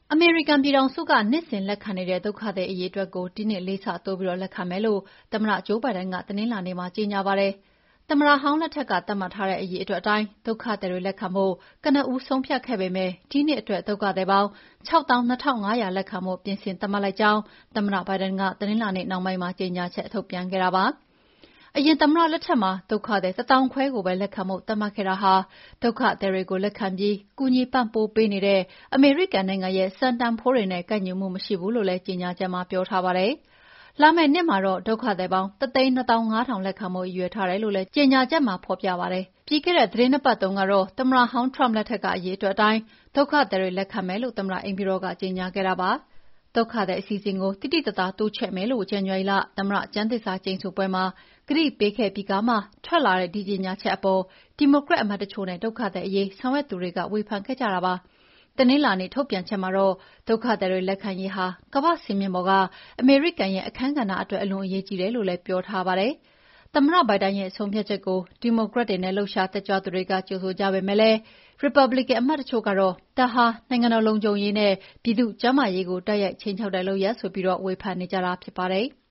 အမေရိကန်ပြည်ထောင်စုကနှစ်စဉ်လက်ခံနေတဲ့ဒုက္ခသည်အရေအတွက်ကိုဒီနှစ်လေးဆတိုးပြီးလက်ခံမယ်လို့သမ္မတဂျိုးဘိုင်ဒန်ကတနင်္လာနေ့မှာကြေညာပါတယ်။သမ္မတဟောင်းလက်ထက်ကသတ်မှတ်ထားတဲ့အရေအတွက်အတိုင်းဒုက္ခသည်တွေလက်ခံဖို့ကနဦးဆုံးဖြတ်ခဲ့ပေမယ့်ဒီနှစ်အတွက်ဒုက္ခသည်ပေါင်း62500လက်ခံဖို့ပြင်ဆင်သတ်မှတ်လိုက်ကြောင်းသမ္မတဘိုင်ဒန်ကတနင်္လာနေ့နှောင်းပိုင်းမှာကြေညာချက်ထုတ်ပြန်ခဲ့တာပါ။အရင်သမ္မတလက်ထက်မှာဒုက္ခသည်1,500ကိုပဲလက်ခံဖို့သတ်မှတ်ခဲ့တာဟာဒုက္ခသည်တွေကိုလက်ခံပြီးကူညီပံ့ပိုးပေးနေတဲ့အမေရိကန်နိုင်ငံရဲ့စံတန်ဖိုးတွေနဲ့ကိုက်ညီမှုမရှိဘူးလို့လည်းကြေညာချက်မှာပြောထားပါတယ်။လာမယ့်နှစ်မှာတော့ဒုက္ခသည်ပေါင်း125,000လက်ခံဖို့ရည်ရွယ်ထားတယ်လို့လည်းကြေညာချက်မှာဖော်ပြပါတယ်။ပြီးခဲ့တဲ့သီတင်း 2 ပတ်တုန်းကတော့သမ္မတဟောင်း Trump လက်ထက်ကအရေအတွက်အတိုင်းဒုက္ခသည်တွေလက်ခံမယ်လို့သမ္မတအိမ်ဖြူတော်ကကြေညာခဲ့တာပါ။ဒုက္ခသည်အစီအစဉ်ကိုသိသိသာသာတိုးချဲ့မယ်လို့ဇန်နဝါရီလသမ္မတကျမ်းသစ္စာကျိန်ဆိုပွဲမှာကတိပေးခဲ့ပြီးမှထွက်လာတဲ့ဒီကြေညာချက်အပေါ်ဒီမိုကရက်အမတ်တချို့နဲ့ဒုက္ခသည်အရေးဆောင်ရွက်သူတွေကဝေဖန်ခဲ့ကြတာပါ။တနင်္လာနေ့ထုတ်ပြန်ချက်မှာတော့ဒုက္ခသည်တွေလက်ခံရေးဟာကမ္ဘာ့စင်မြင့်ပေါ်ကအမေရိကန်ရဲ့အခန်းကဏ္ဍအတွက်အလွန်အရေးကြီးတယ်လို့လည်းပြောထားပါတယ်။သမ္မတဘိုင်ဒန်ရဲ့ဆုံးဖြတ်ချက်ကိုဒီမိုကရက်တွေနဲ့လှုပ်ရှားတက်ကြွသူတွေကကြိုဆိုကြပေမယ့်လည်းရီပတ်ဘလီကန်အမတ်တချို့ကတော့ဒါဟာနိုင်ငံတော်လုံခြုံရေးနဲ့ပြည်သူ့ကျန်းမာရေးကိုတိုက်ရိုက်ခြိမ်းခြောက်တဲ့လုပ်ရပ်ဆိုပြီးဝေဖန်နေကြတာဖြစ်ပါတယ်။